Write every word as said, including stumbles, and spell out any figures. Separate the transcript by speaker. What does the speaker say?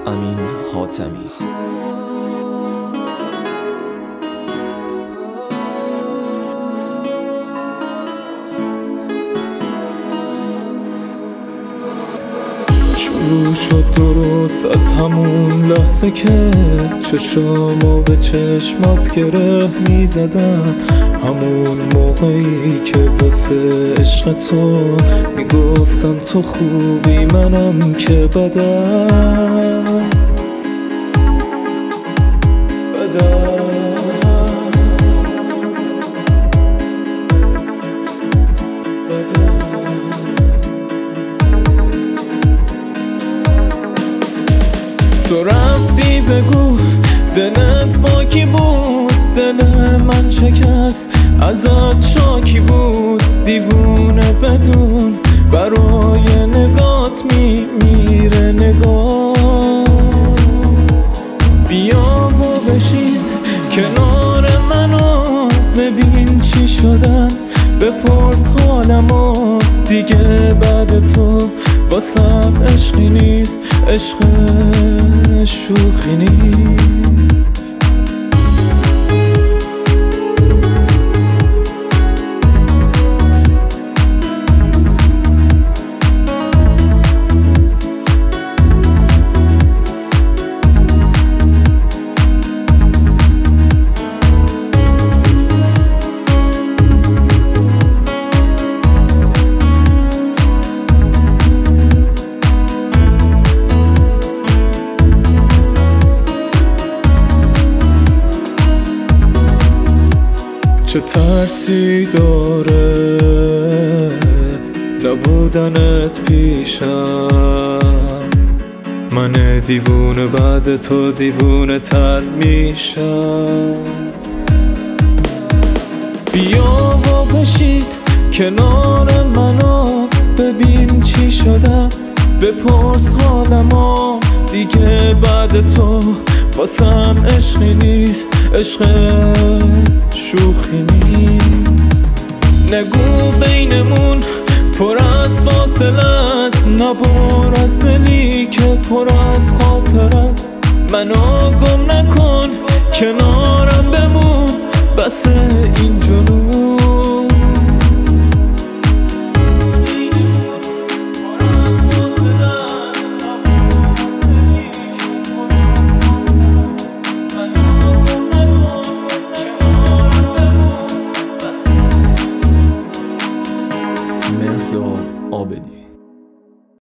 Speaker 1: امین حاتمی.
Speaker 2: شروع شد درست از همون لحظه که چشامو به چشمات گره می زدم، همون موقعی که واسه عشق تو می گفتم تو خوبی منم که بدم بدم تو رفتی بگو دلت با کی بود، دل من شکست ازت شاکی بود، دیوونه بدون برای نگات می میره نگاه. بیا و بشین کنار منو ببین چی شدن، بپرس حالمو دیگه بعد تو واسم عشقی نیست، عشق شوخی نیست. چه ترسی داره نبودنت پیشم، من دیوونه بعد تو دیوونه تر میشم. بیا و بشین کنار منو ببین چی شدم، بپرس حالمو دیگه بعد تو واسم عشقی نیست، عشق شوخی نیست. نگو بینمون پر از فاصله است، نبر از دلی که پر از خاطر است. منو گم نکن کنارم بمون، بس این جنون.
Speaker 1: مهرداد عابدی.